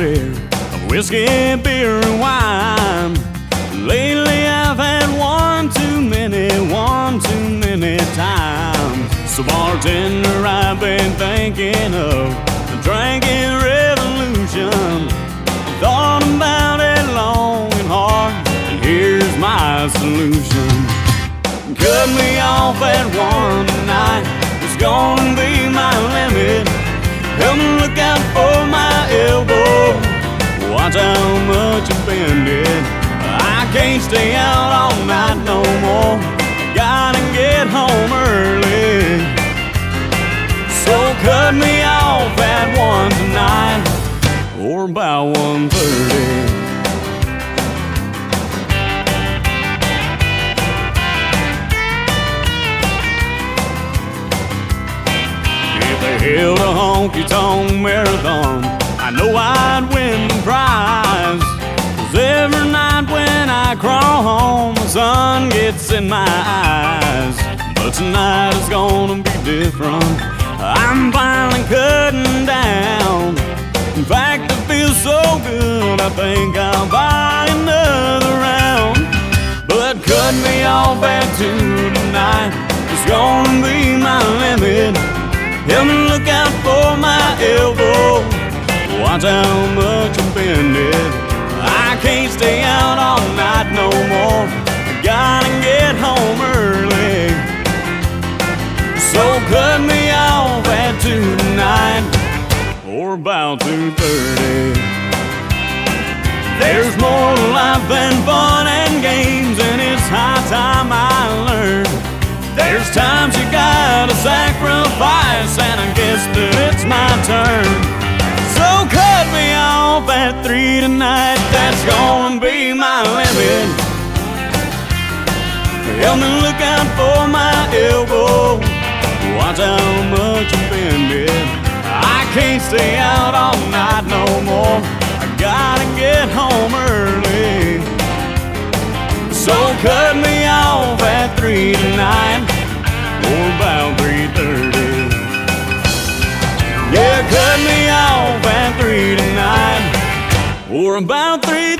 share of whiskey, beer, and wine. Lately I've had one too many times. So bartender, I've been thinking of a drinking revolution. Thought about it long and hard, and here's my solution. Cut me off at one tonight, it's gonna be my limit. Help me look out for my elbow, watch how much you bend it. I can't stay out all night no more, gotta get home early. So cut me off at one tonight, or about 1:30. If they held a honky-tonk marathon, I know I'd win the prize. 'Cause every night when I crawl home, the sun gets in my eyes. But tonight is gonna be different, I'm finally cutting down. In fact, it feels so good, I think I'll buy another round. But cut me off at 2 tonight, it's gonna be my limit. Help me look out for my elbow, watch how much I'm bending. I can't stay out all night no more, I gotta get home early. So cut me off at 2 tonight, or about 2:30. There's more to life than fun and games, and it's high time I learned. There's times you gotta sacrifice, and I guess that it's my turn. So cut me off at 3 tonight, that's gonna be my limit. Help me look out for my elbow, watch how much I'm bending. I can't stay out all night no more, I gotta get home early. So cut me off at 3 tonight, or about 3:30. Yeah, cut me off at 3 tonight, or about 3.